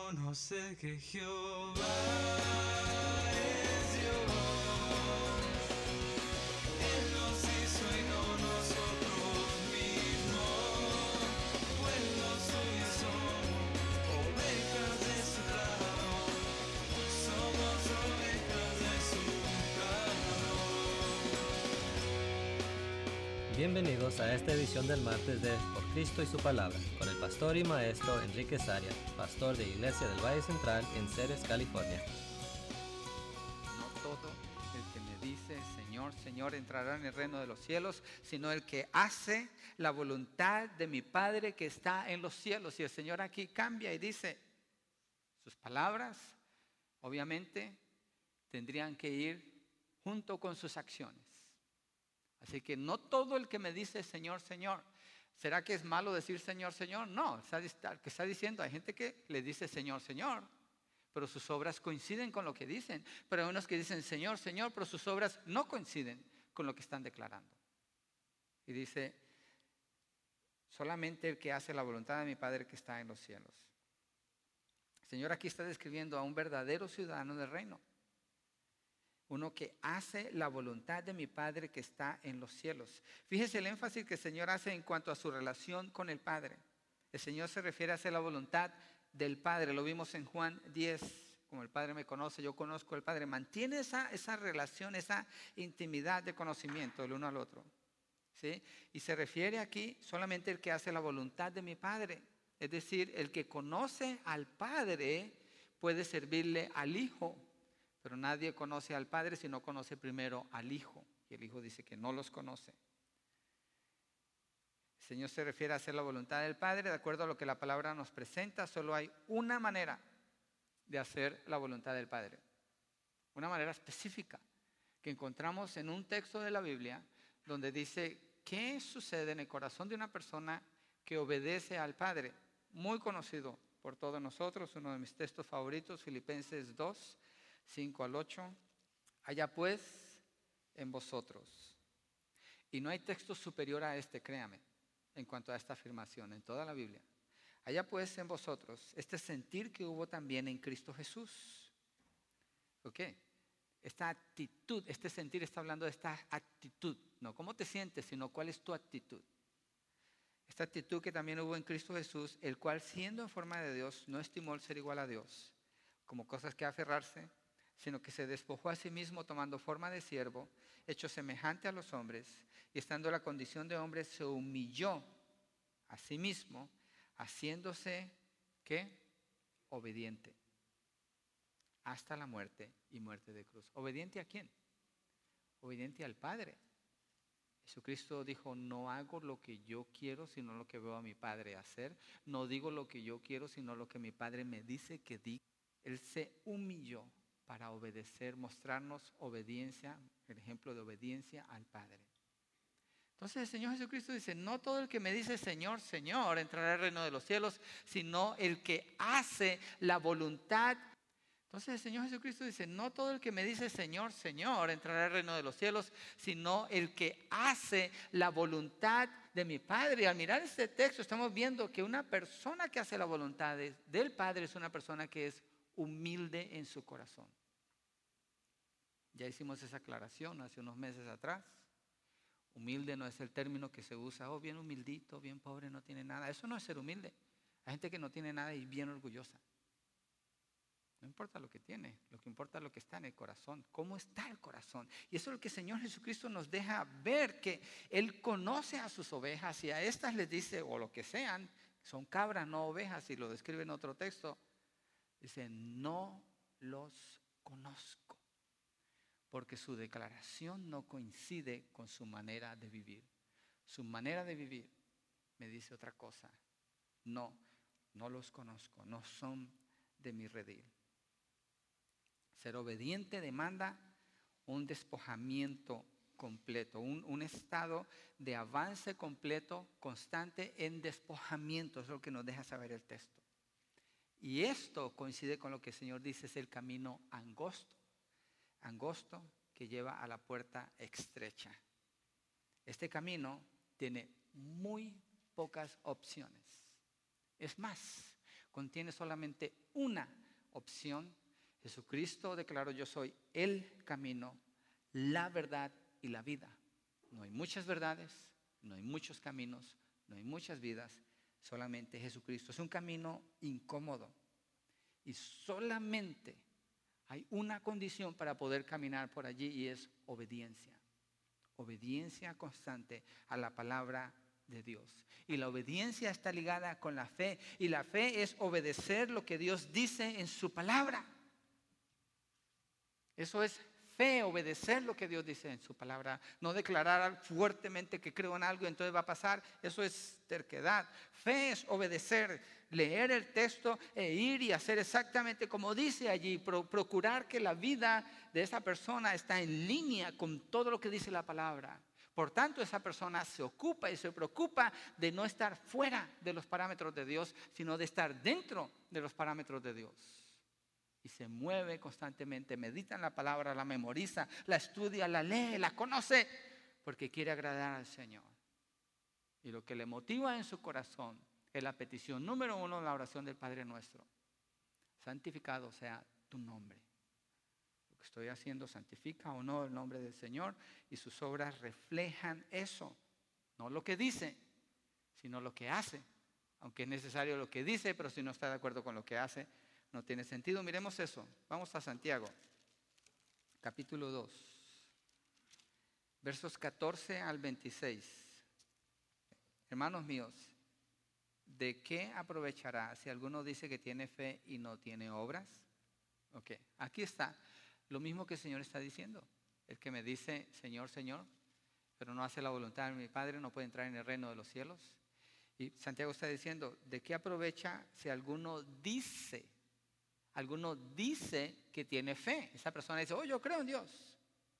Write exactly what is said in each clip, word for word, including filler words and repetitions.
reconoce que Jehová es Dios. Él nos hizo y no nosotros mismos. Pueblo suyo somos, ovejas de su prado. Somos ovejas de su prado. Bienvenidos a esta edición del martes de Por Cristo y su Palabra, con el pastor y maestro Enrique Saria, pastor de Iglesia del Valle Central en Ceres, California. No todo el que me dice Señor, Señor entrará en el reino de los cielos, sino el que hace la voluntad de mi Padre que está en los cielos. Y el Señor aquí cambia y dice, sus palabras obviamente tendrían que ir junto con sus acciones. Así que no todo el que me dice Señor, Señor. ¿Será que es malo decir Señor, Señor? No, está, que está diciendo, hay gente que le dice Señor, Señor, pero sus obras coinciden con lo que dicen. Pero hay unos que dicen Señor, Señor, pero sus obras no coinciden con lo que están declarando. Y dice, solamente el que hace la voluntad de mi Padre que está en los cielos. El Señor aquí está describiendo a un verdadero ciudadano del reino. Uno que hace la voluntad de mi Padre que está en los cielos. Fíjese el énfasis que el Señor hace en cuanto a su relación con el Padre. El Señor se refiere a hacer la voluntad del Padre. Lo vimos en Juan diez. Como el Padre me conoce, yo conozco al Padre. Mantiene esa, esa relación, esa intimidad de conocimiento del uno al otro. ¿Sí? Y se refiere aquí solamente el que hace la voluntad de mi Padre. Es decir, el que conoce al Padre puede servirle al Hijo. Pero nadie conoce al Padre si no conoce primero al Hijo. Y el Hijo dice que no los conoce. El Señor se refiere a hacer la voluntad del Padre. De acuerdo a lo que la palabra nos presenta, solo hay una manera de hacer la voluntad del Padre. Una manera específica que encontramos en un texto de la Biblia donde dice qué sucede en el corazón de una persona que obedece al Padre. Muy conocido por todos nosotros, uno de mis textos favoritos, Filipenses dos. cinco al ocho, haya pues en vosotros. Y no hay texto superior a este, créame, en cuanto a esta afirmación en toda la Biblia. Haya pues en vosotros este sentir que hubo también en Cristo Jesús. ¿Ok? Esta actitud, este sentir está hablando de esta actitud. No cómo te sientes, sino cuál es tu actitud. Esta actitud que también hubo en Cristo Jesús, el cual siendo en forma de Dios, no estimó el ser igual a Dios, como cosas que aferrarse, sino que se despojó a sí mismo tomando forma de siervo, hecho semejante a los hombres, y estando en la condición de hombre, se humilló a sí mismo, haciéndose, ¿qué? Obediente, hasta la muerte y muerte de cruz. ¿Obediente a quién? Obediente al Padre. Jesucristo dijo, no hago lo que yo quiero, sino lo que veo a mi Padre hacer. No digo lo que yo quiero, sino lo que mi Padre me dice que diga. Él se humilló para obedecer, mostrarnos obediencia, el ejemplo de obediencia al Padre. Entonces el Señor Jesucristo dice, no todo el que me dice Señor, Señor, entrará al reino de los cielos, sino el que hace la voluntad. Entonces el Señor Jesucristo dice, no todo el que me dice Señor, Señor, entrará al reino de los cielos, sino el que hace la voluntad de mi Padre. Y al mirar este texto estamos viendo que una persona que hace la voluntad del Padre es una persona que es humilde en su corazón. Ya hicimos esa aclaración hace unos meses atrás. Humilde no es el término que se usa, oh, bien humildito, bien pobre, no tiene nada. Eso no es ser humilde. Hay gente que no tiene nada y bien orgullosa. No importa lo que tiene, lo que importa es lo que está en el corazón. ¿Cómo está el corazón? Y eso es lo que el Señor Jesucristo nos deja ver, que Él conoce a sus ovejas y a estas les dice, o lo que sean, son cabras, no ovejas, y lo describe en otro texto. Dice, no los conozco. Porque su declaración no coincide con su manera de vivir. Su manera de vivir me dice otra cosa. No, no los conozco, no son de mi redil. Ser obediente demanda un despojamiento completo, un, un estado de avance completo, constante en despojamiento. Es lo que nos deja saber el texto. Y esto coincide con lo que el Señor dice, es el camino angosto. Angosto que lleva a la puerta estrecha. Este camino tiene muy pocas opciones. Es más, contiene solamente una opción. Jesucristo declaró: yo soy el camino, la verdad y la vida. No hay muchas verdades, no hay muchos caminos, no hay muchas vidas, solamente Jesucristo. Es un camino incómodo y solamente hay una condición para poder caminar por allí, y es obediencia. Obediencia constante a la palabra de Dios. Y la obediencia está ligada con la fe, y la fe es obedecer lo que Dios dice en su palabra. Eso es fe, obedecer lo que Dios dice en su palabra. No declarar fuertemente que creo en algo y entonces va a pasar. Eso es terquedad. Fe es obedecer, leer el texto e ir y hacer exactamente como dice allí. Pro- procurar que la vida de esa persona está en línea con todo lo que dice la palabra. Por tanto, esa persona se ocupa y se preocupa de no estar fuera de los parámetros de Dios, sino de estar dentro de los parámetros de Dios. Y se mueve constantemente, medita en la palabra, la memoriza, la estudia, la lee, la conoce, porque quiere agradar al Señor. Y lo que le motiva en su corazón es la petición número uno, la oración del Padre Nuestro: santificado sea tu nombre. Lo que estoy haciendo santifica o no el nombre del Señor, y sus obras reflejan eso. No lo que dice, sino lo que hace. Aunque es necesario lo que dice, pero si no está de acuerdo con lo que hace, no tiene sentido. Miremos eso. Vamos a Santiago, capítulo dos, versos catorce al veintiséis. Hermanos míos, ¿de qué aprovechará si alguno dice que tiene fe y no tiene obras? Ok, aquí está lo mismo que el Señor está diciendo. El que me dice Señor, Señor, pero no hace la voluntad de mi Padre, no puede entrar en el reino de los cielos. Y Santiago está diciendo: ¿de qué aprovecha si alguno dice Alguno dice que tiene fe? Esa persona dice: oh, yo creo en Dios,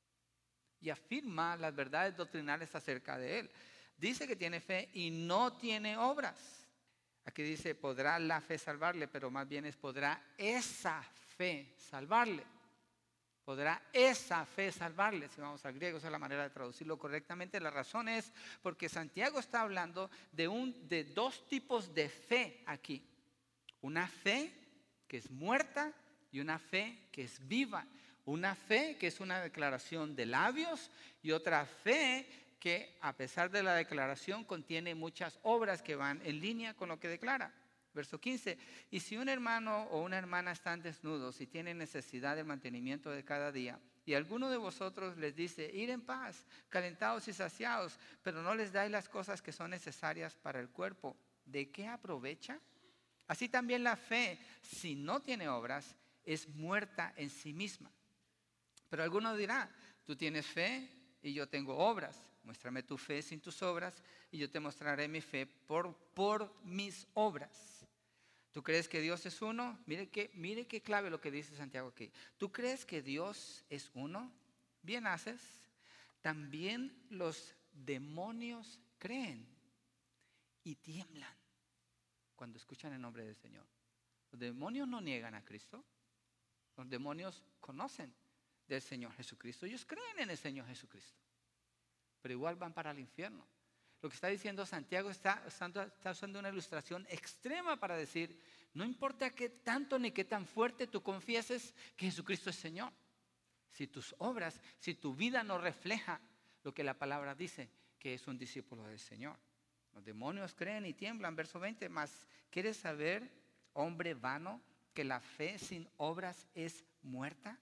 y afirma las verdades doctrinales acerca de Él. Dice que tiene fe y no tiene obras. Aquí dice: podrá la fe salvarle, pero más bien es podrá esa fe salvarle. Podrá esa fe salvarle. Si vamos al griego, esa es la manera de traducirlo correctamente. La razón es porque Santiago está hablando de, un, de dos tipos de fe aquí. Una fe que es muerta y una fe que es viva. Una fe que es una declaración de labios, y otra fe que, a pesar de la declaración, contiene muchas obras que van en línea con lo que declara. Verso quince: y si un hermano o una hermana están desnudos y tienen necesidad del mantenimiento de cada día, y alguno de vosotros les dice: id en paz, calentados y saciados, pero no les dais las cosas que son necesarias para el cuerpo, ¿de qué aprovecha? Así también la fe, si no tiene obras, es muerta en sí misma. Pero alguno dirá: tú tienes fe y yo tengo obras. Muéstrame tu fe sin tus obras, y yo te mostraré mi fe por, por mis obras. ¿Tú crees que Dios es uno? Mire qué, mire qué clave lo que dice Santiago aquí. ¿Tú crees que Dios es uno? Bien haces. También los demonios creen y tiemblan cuando escuchan el nombre del Señor. Los demonios no niegan a Cristo. Los demonios conocen del Señor Jesucristo. Ellos creen en el Señor Jesucristo, pero igual van para el infierno. Lo que está diciendo Santiago está, está usando una ilustración extrema para decir: no importa qué tanto ni qué tan fuerte tú confieses que Jesucristo es Señor, si tus obras, si tu vida no refleja lo que la palabra dice, que es un discípulo del Señor. Los demonios creen y tiemblan. Verso veinte: mas ¿quieres saber, hombre vano, que la fe sin obras es muerta?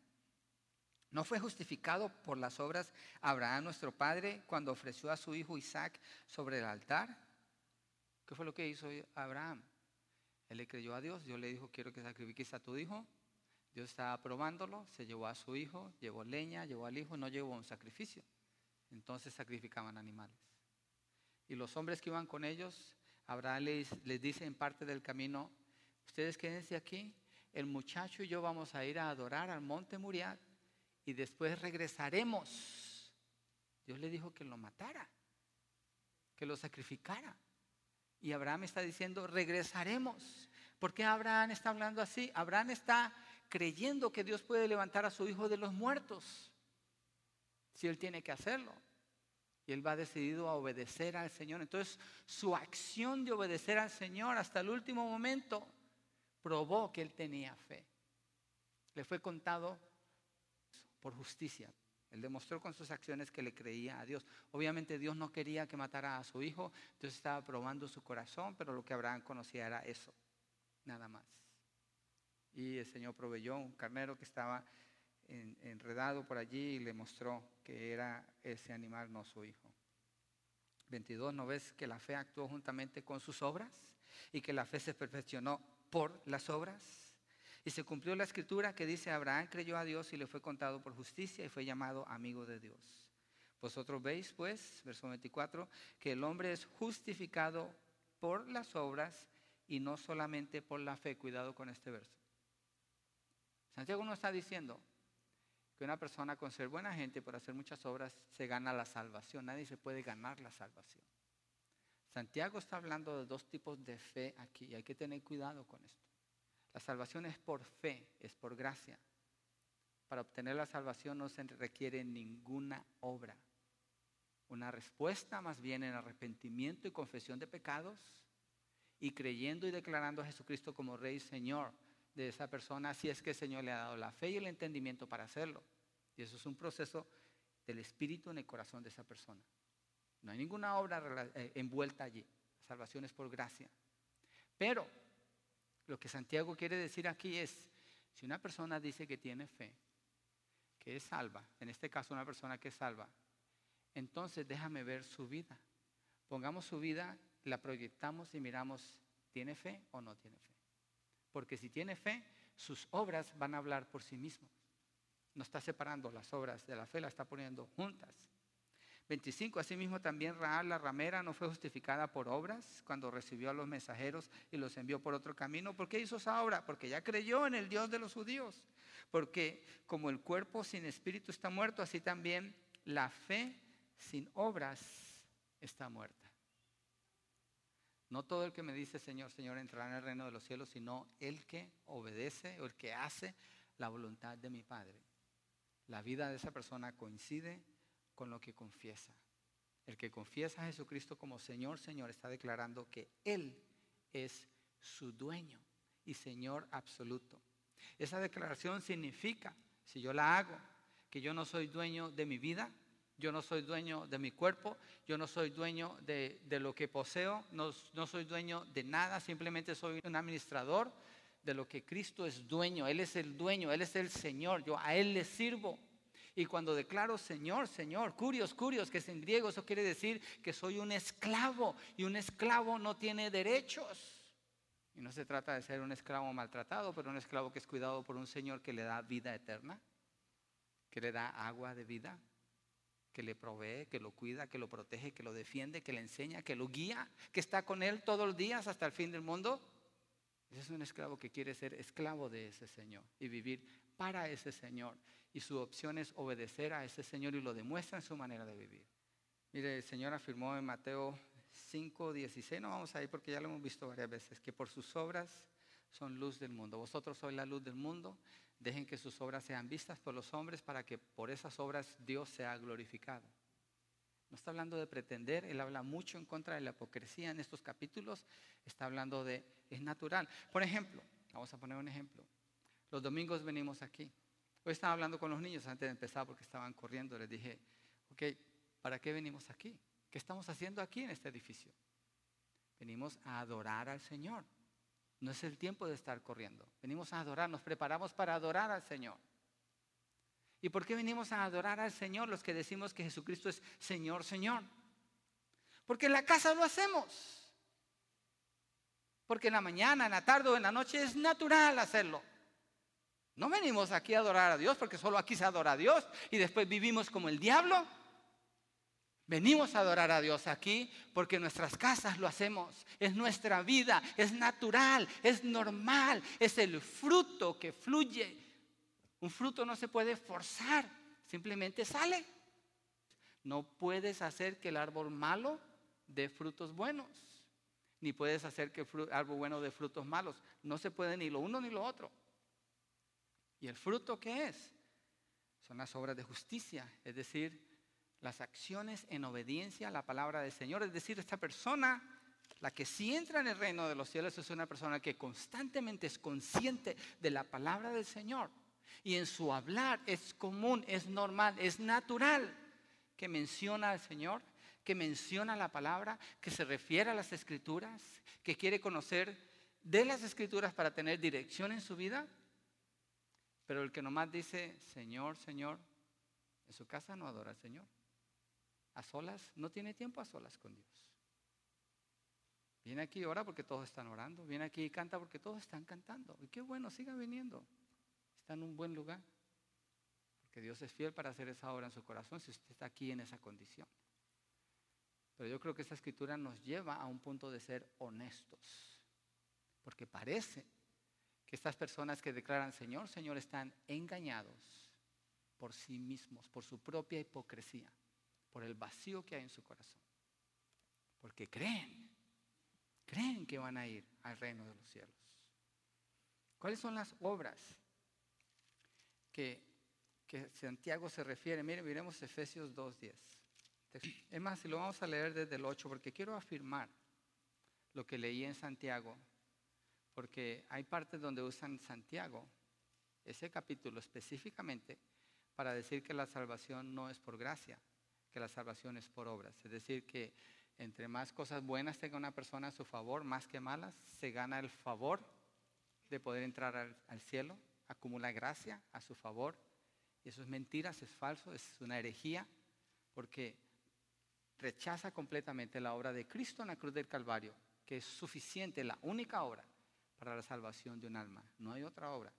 ¿No fue justificado por las obras Abraham nuestro padre cuando ofreció a su hijo Isaac sobre el altar? ¿Qué fue lo que hizo Abraham? Él le creyó a Dios. Dios le dijo: quiero que sacrifiques a tu hijo. Dios estaba aprobándolo. Se llevó a su hijo, llevó leña, llevó al hijo, no llevó un sacrificio. Entonces sacrificaban animales. Y los hombres que iban con ellos, Abraham les, les dice en parte del camino: ustedes quédense aquí, el muchacho y yo vamos a ir a adorar al monte Moriah, y después regresaremos. Dios le dijo que lo matara, que lo sacrificara. Y Abraham está diciendo: regresaremos. ¿Por qué Abraham está hablando así? Abraham está creyendo que Dios puede levantar a su hijo de los muertos, si él tiene que hacerlo. Y él va decidido a obedecer al Señor. Entonces, su acción de obedecer al Señor hasta el último momento probó que él tenía fe. Le fue contado por justicia. Él demostró con sus acciones que le creía a Dios. Obviamente Dios no quería que matara a su hijo, Dios estaba probando su corazón, pero lo que Abraham conocía era eso, nada más. Y el Señor proveyó un carnero que estaba en, enredado por allí y le mostró que era ese animal, no su hijo. veintidós, ¿no ves que la fe actuó juntamente con sus obras? Y que la fe se perfeccionó por las obras. Y se cumplió la escritura que dice: Abraham creyó a Dios y le fue contado por justicia y fue llamado amigo de Dios. Vosotros veis pues, verso veinticuatro, que el hombre es justificado por las obras y no solamente por la fe. Cuidado con este verso. Santiago no está diciendo que una persona con ser buena gente, por hacer muchas obras, se gana la salvación. Nadie se puede ganar la salvación. Santiago está hablando de dos tipos de fe aquí y hay que tener cuidado con esto. La salvación es por fe, es por gracia. Para obtener la salvación no se requiere ninguna obra. Una respuesta más bien en arrepentimiento y confesión de pecados y creyendo y declarando a Jesucristo como Rey y Señor de esa persona, si es que el Señor le ha dado la fe y el entendimiento para hacerlo. Y eso es un proceso del Espíritu en el corazón de esa persona. No hay ninguna obra envuelta allí. La salvación es por gracia. Pero lo que Santiago quiere decir aquí es, si una persona dice que tiene fe, que es salva, en este caso una persona que es salva, entonces déjame ver su vida. Pongamos su vida, la proyectamos y miramos, ¿tiene fe o no tiene fe? Porque si tiene fe, sus obras van a hablar por sí mismas. No está separando las obras de la fe, las está poniendo juntas. veinticinco, asimismo también Rahab la ramera no fue justificada por obras cuando recibió a los mensajeros y los envió por otro camino. ¿Por qué hizo esa obra? Porque ella creyó en el Dios de los judíos. Porque como el cuerpo sin espíritu está muerto, así también la fe sin obras está muerta. No todo el que me dice Señor, Señor entrará en el reino de los cielos, sino el que obedece o el que hace la voluntad de mi Padre. La vida de esa persona coincide con lo que confiesa. El que confiesa a Jesucristo como Señor, Señor, está declarando que Él es su dueño y Señor absoluto. Esa declaración significa, si yo la hago, que yo no soy dueño de mi vida, yo no soy dueño de mi cuerpo, yo no soy dueño de, de lo que poseo, no, no soy dueño de nada, simplemente soy un administrador de lo que Cristo es dueño. Él es el dueño, Él es el Señor, yo a Él le sirvo. Y cuando declaro Señor, Señor, curios, curios, que es en griego, eso quiere decir que soy un esclavo. Y un esclavo no tiene derechos. Y no se trata de ser un esclavo maltratado, pero un esclavo que es cuidado por un Señor que le da vida eterna, que le da agua de vida, que le provee, que lo cuida, que lo protege, que lo defiende, que le enseña, que lo guía, que está con él todos los días hasta el fin del mundo. Ese es un esclavo que quiere ser esclavo de ese Señor y vivir para ese Señor. Y su opción es obedecer a ese Señor y lo demuestra en su manera de vivir. Mire, el Señor afirmó en Mateo cinco dieciséis, no vamos a ir porque ya lo hemos visto varias veces, que por sus obras son luz del mundo. Vosotros sois la luz del mundo, dejen que sus obras sean vistas por los hombres para que por esas obras Dios sea glorificado. No está hablando de pretender, Él habla mucho en contra de la hipocresía en estos capítulos, está hablando de, es natural. Por ejemplo, vamos a poner un ejemplo, los domingos venimos aquí. Hoy estaba hablando con los niños antes de empezar porque estaban corriendo, les dije, ok, ¿para qué venimos aquí? ¿Qué estamos haciendo aquí en este edificio? Venimos a adorar al Señor. No es el tiempo de estar corriendo. Venimos a adorar, nos preparamos para adorar al Señor. ¿Y por qué venimos a adorar al Señor los que decimos que Jesucristo es Señor, Señor? Porque en la casa lo hacemos. Porque en la mañana, en la tarde o en la noche es natural hacerlo. No venimos aquí a adorar a Dios porque solo aquí se adora a Dios y después vivimos como el diablo. Venimos a adorar a Dios aquí porque en nuestras casas lo hacemos. Es nuestra vida, es natural, es normal, es el fruto que fluye. Un fruto no se puede forzar, simplemente sale. No puedes hacer que el árbol malo dé frutos buenos, ni puedes hacer que el árbol bueno dé frutos malos. No se puede ni lo uno ni lo otro. ¿Y el fruto qué es? Son las obras de justicia, es decir, las acciones en obediencia a la palabra del Señor. Es decir, esta persona La que sí entra en el reino de los cielos es una persona que constantemente es consciente de la palabra del Señor. Y en su hablar es común, es normal, es natural que menciona al Señor, que menciona la palabra, que se refiere a las Escrituras, que quiere conocer de las Escrituras para tener dirección en su vida. Pero el que nomás dice, Señor, Señor, en su casa no adora al Señor. A solas, no tiene tiempo a solas con Dios. Viene aquí y ora porque todos están orando. Viene aquí y canta porque todos están cantando. Y qué bueno, siga viniendo. Está en un buen lugar. Porque Dios es fiel para hacer esa obra en su corazón si usted está aquí en esa condición. Pero yo creo que esta escritura nos lleva a un punto de ser honestos. Porque parece que estas personas que declaran Señor, Señor, están engañados por sí mismos, por su propia hipocresía, por el vacío que hay en su corazón. Porque creen, creen que van a ir al reino de los cielos. ¿Cuáles son las obras que, que Santiago se refiere? Miren, miremos Efesios dos diez. Es más, si lo vamos a leer desde el ocho, porque quiero afirmar lo que leí en Santiago, porque hay partes donde usan Santiago, ese capítulo específicamente, para decir que la salvación no es por gracia, que la salvación es por obras. Es decir, que entre más cosas buenas tenga una persona a su favor, más que malas, se gana el favor de poder entrar al, al cielo, acumula gracia a su favor. Y eso es mentira, es falso, es una herejía, porque rechaza completamente la obra de Cristo en la cruz del Calvario, que es suficiente, la única obra para la salvación de un alma. No hay otra obra.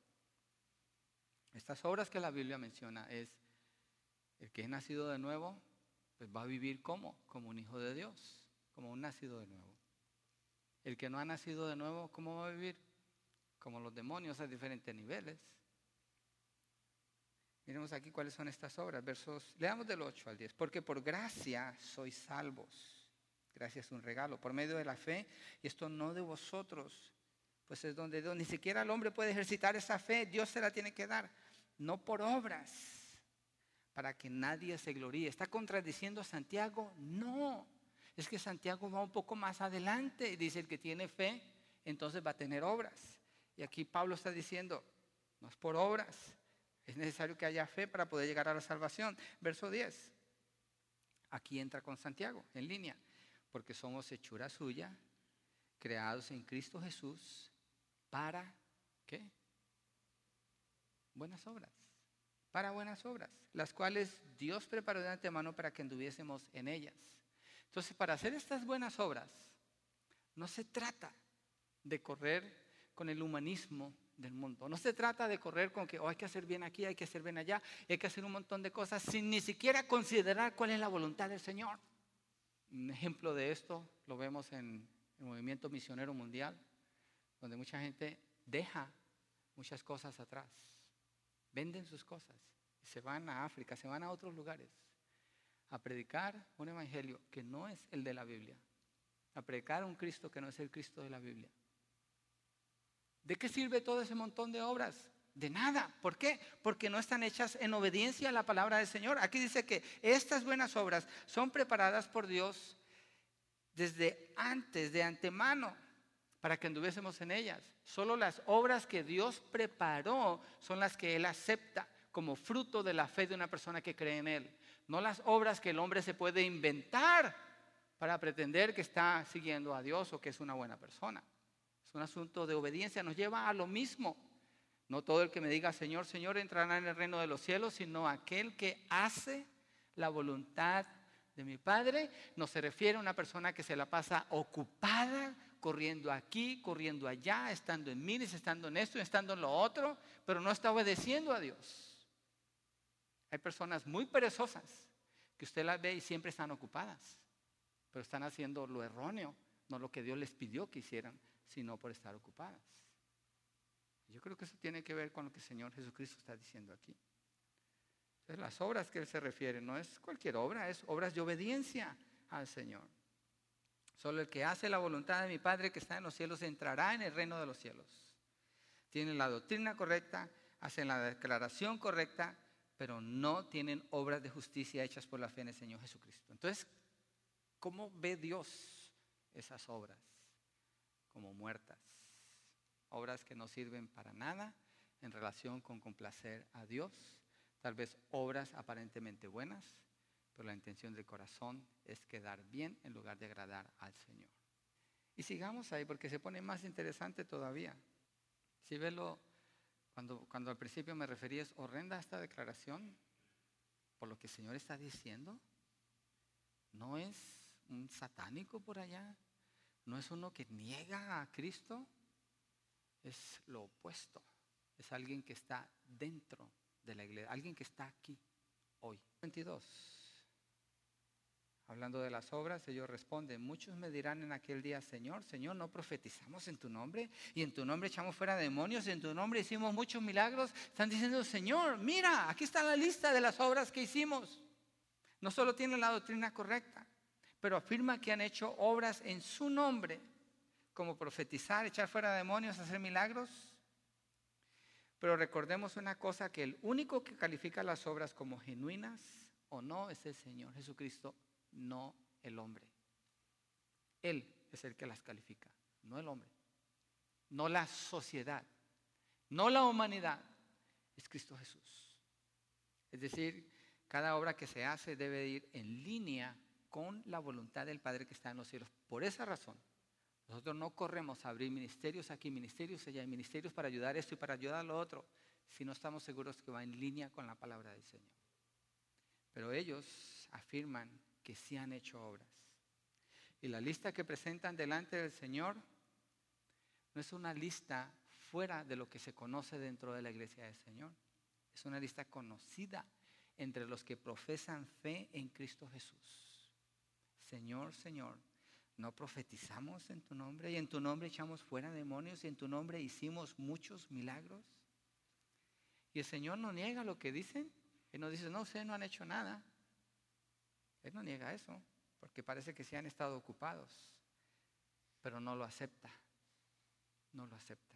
Estas obras que la Biblia menciona es el que es nacido de nuevo, pues va a vivir como, como un hijo de Dios, como un nacido de nuevo. El que no ha nacido de nuevo, ¿cómo va a vivir? Como los demonios a diferentes niveles. Miremos aquí cuáles son estas obras. Versos, leamos del ocho al diez. Porque por gracia sois salvos. Gracia es un regalo, por medio de la fe, y esto no de vosotros, pues es donde Dios, ni siquiera el hombre puede ejercitar esa fe, Dios se la tiene que dar, no por obras, para que nadie se gloríe. ¿Está contradiciendo a Santiago? No, es que Santiago va un poco más adelante y dice: el que tiene fe, entonces va a tener obras. Y aquí Pablo está diciendo, no es por obras, es necesario que haya fe para poder llegar a la salvación. Verso diez, aquí entra con Santiago, en línea. Porque somos hechura suya, creados en Cristo Jesús, para, ¿qué? Buenas obras. Para buenas obras, las cuales Dios preparó de antemano para que anduviésemos en ellas. Entonces, para hacer estas buenas obras, no se trata de correr con el humanismo del mundo. No se trata de correr con que oh, hay que hacer bien aquí, hay que hacer bien allá, hay que hacer un montón de cosas sin ni siquiera considerar cuál es la voluntad del Señor. Un ejemplo de esto lo vemos en el movimiento misionero mundial, donde mucha gente deja muchas cosas atrás, venden sus cosas y se van a África, se van a otros lugares a predicar un evangelio que no es el de la Biblia, a predicar un Cristo que no es el Cristo de la Biblia. ¿De qué sirve todo ese montón de obras? De nada. ¿Por qué? Porque no están hechas en obediencia a la palabra del Señor. Aquí dice que estas buenas obras son preparadas por Dios desde antes, de antemano, para que anduviésemos en ellas. Solo las obras que Dios preparó son las que Él acepta como fruto de la fe de una persona que cree en Él. No las obras que el hombre se puede inventar para pretender que está siguiendo a Dios o que es una buena persona. Es un asunto de obediencia, nos lleva a lo mismo. No todo el que me diga Señor, Señor entrará en el reino de los cielos, sino aquel que hace la voluntad de mi Padre. No se refiere a una persona que se la pasa ocupada, corriendo aquí, corriendo allá, estando en miles, estando en esto, estando en lo otro, pero no está obedeciendo a Dios. Hay personas muy perezosas que usted las ve y siempre están ocupadas, pero están haciendo lo erróneo, no lo que Dios les pidió que hicieran, sino por estar ocupadas. Yo creo que eso tiene que ver con lo que el Señor Jesucristo está diciendo aquí. Entonces, las obras que Él se refiere no es cualquier obra, es obras de obediencia al Señor. Solo el que hace la voluntad de mi Padre que está en los cielos entrará en el reino de los cielos. Tienen la doctrina correcta, hacen la declaración correcta, pero no tienen obras de justicia hechas por la fe en el Señor Jesucristo. Entonces, ¿cómo ve Dios esas obras como muertas, obras que no sirven para nada en relación con complacer a Dios, tal vez obras aparentemente buenas, pero la intención del corazón es quedar bien en lugar de agradar al Señor. Y sigamos ahí porque se pone más interesante todavía. Si ves lo, cuando, cuando al principio me refería, es horrenda esta declaración por lo que el Señor está diciendo. No es un satánico por allá, no es uno que niega a Cristo, es lo opuesto. Es alguien que está dentro de la iglesia, alguien que está aquí hoy. veintidós. Hablando de las obras, ellos responden: muchos me dirán en aquel día, Señor, Señor, ¿no profetizamos en tu nombre? Y en tu nombre echamos fuera demonios, y en tu nombre hicimos muchos milagros. Están diciendo: Señor, mira, aquí está la lista de las obras que hicimos. No solo tienen la doctrina correcta, pero afirma que han hecho obras en su nombre, como profetizar, echar fuera demonios, hacer milagros. Pero recordemos una cosa, que el único que califica las obras como genuinas o no es el Señor Jesucristo, no el hombre. Él es el que las califica, no el hombre, no la sociedad, no la humanidad, es Cristo Jesús. Es decir, cada obra que se hace debe ir en línea con la voluntad del Padre que está en los cielos. Por esa razón, nosotros no corremos a abrir ministerios aquí, ministerios allá, ministerios para ayudar esto y para ayudar a lo otro, si no estamos seguros que va en línea con la palabra del Señor. Pero ellos afirman que sí han hecho obras. Y la lista que presentan delante del Señor no es una lista fuera de lo que se conoce dentro de la iglesia del Señor. Es una lista conocida entre los que profesan fe en Cristo Jesús. Señor, Señor, ¿no profetizamos en tu nombre? Y en tu nombre echamos fuera demonios, y en tu nombre hicimos muchos milagros. Y el Señor no niega lo que dicen. Él no dice: no, ustedes no han hecho nada. Él no niega eso, porque parece que sí han estado ocupados, pero no lo acepta. No lo acepta.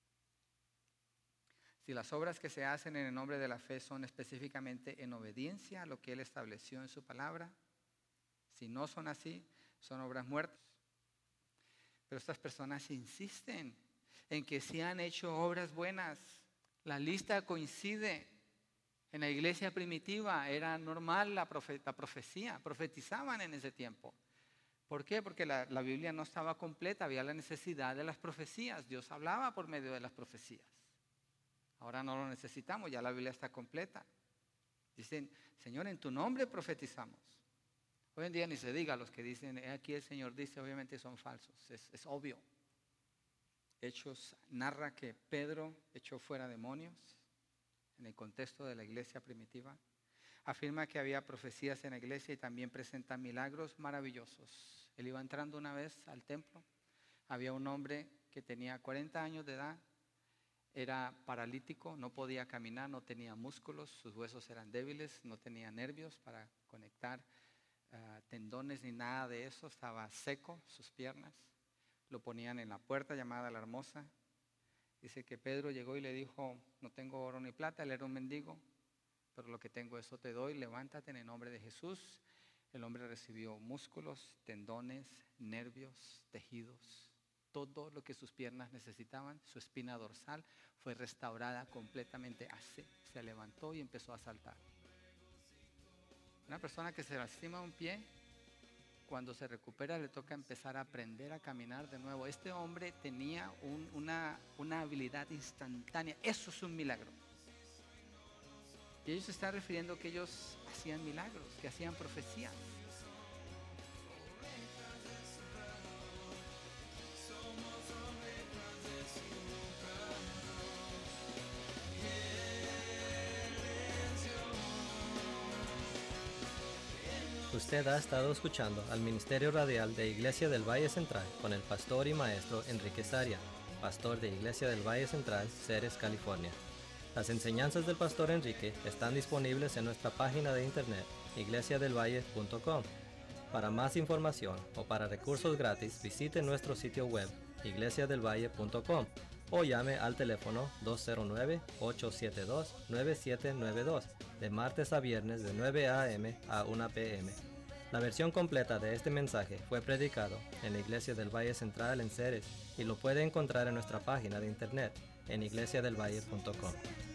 Si las obras que se hacen en el nombre de la fe son específicamente en obediencia a lo que Él estableció en su palabra, si no son así, son obras muertas. Pero estas personas insisten en que sí han hecho obras buenas. La lista coincide. En la iglesia primitiva era normal la, profe- la profecía, profetizaban en ese tiempo. ¿Por qué? Porque la, la Biblia no estaba completa, había la necesidad de las profecías. Dios hablaba por medio de las profecías. Ahora no lo necesitamos, ya la Biblia está completa. Dicen: Señor, en tu nombre profetizamos. Hoy en día ni se diga, los que dicen aquí el Señor dice, obviamente son falsos, es, es obvio. Hechos narra que Pedro echó fuera demonios en el contexto de la iglesia primitiva. Afirma que había profecías en la iglesia y también presenta milagros maravillosos. Él iba entrando una vez al templo, había un hombre que tenía cuarenta años de edad, era paralítico, no podía caminar, no tenía músculos, sus huesos eran débiles, no tenía nervios para conectar uh, tendones ni nada de eso, estaba seco sus piernas. Lo ponían en la puerta llamada La Hermosa. Dice que Pedro llegó y le dijo: no tengo oro ni plata, él era un mendigo, pero lo que tengo eso te doy, levántate en el nombre de Jesús. El hombre recibió músculos, tendones, nervios, tejidos, todo lo que sus piernas necesitaban. Su espina dorsal fue restaurada completamente, así se levantó y empezó a saltar. Una persona que se lastima un pie, cuando se recupera le toca empezar a aprender a caminar de nuevo. Este hombre tenía un, una, una habilidad instantánea. Eso es un milagro. Y ellos se están refiriendo que ellos hacían milagros, que hacían profecías. Usted ha estado escuchando al Ministerio Radial de Iglesia del Valle Central con el pastor y maestro Enrique Saria, pastor de Iglesia del Valle Central, Ceres, California. Las enseñanzas del pastor Enrique están disponibles en nuestra página de internet, iglesia del valle punto com. Para más información o para recursos gratis, visite nuestro sitio web, iglesia del valle punto com, o llame al teléfono dos cero nueve, ocho siete dos, nueve siete nueve dos de martes a viernes de nueve a eme a una pe eme. La versión completa de este mensaje fue predicado en la Iglesia del Valle Central en Ceres y lo puede encontrar en nuestra página de internet en iglesia del valle punto com.